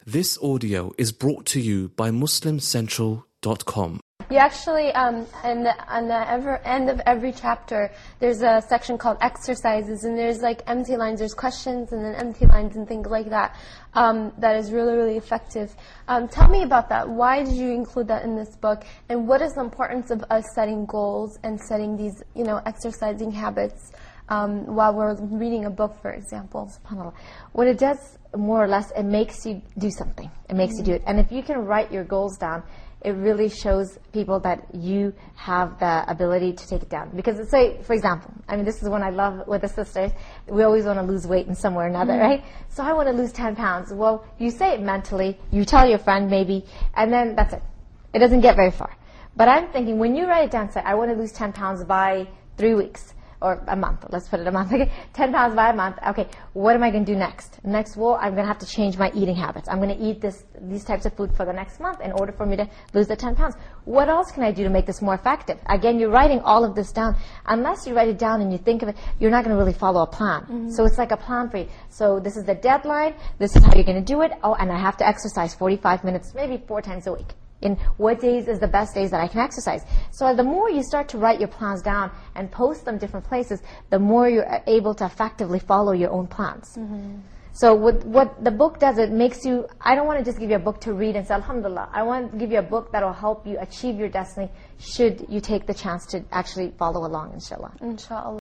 This audio is brought to you by MuslimCentral.com. You actually, on the end of every chapter, there's a section called exercises, and there's like empty lines, there's questions, and then empty lines and things like that. That is really, really effective. Tell me about that. Why did you include that in this book? And what is the importance of us setting goals and setting these, exercising habits while we're reading a book, for example? SubhanAllah. What it does, more or less, it makes you do something. It makes you do it. And if you can write your goals down, it really shows people that you have the ability to take it down. Because say, for example, this is one I love with the sisters. We always want to lose weight in some way or another, right? So I want to lose 10 pounds. Well, you say it mentally, you tell your friend maybe, and then that's it. It doesn't get very far. But I'm thinking, when you write it down, say, I want to lose 10 pounds by 3 weeks. Or a month, let's put it a month. Okay, 10 pounds by a month. Okay, what am I going to do next? Next, well, I'm going to have to change my eating habits. I'm going to eat these types of food for the next month in order for me to lose the 10 pounds. What else can I do to make this more effective? Again, you're writing all of this down. Unless you write it down and you think of it, you're not going to really follow a plan. So it's like a plan for you. So this is the deadline. This is how you're going to do it. Oh, and I have to exercise 45 minutes, maybe 4 times a week. In what days is the best days that I can exercise. So the more you start to write your plans down and post them different places, the more you're able to effectively follow your own plans. So what the book does, it makes you, I don't want to just give you a book to read and say, Alhamdulillah. I want to give you a book that will help you achieve your destiny should you take the chance to actually follow along, inshallah. Inshallah.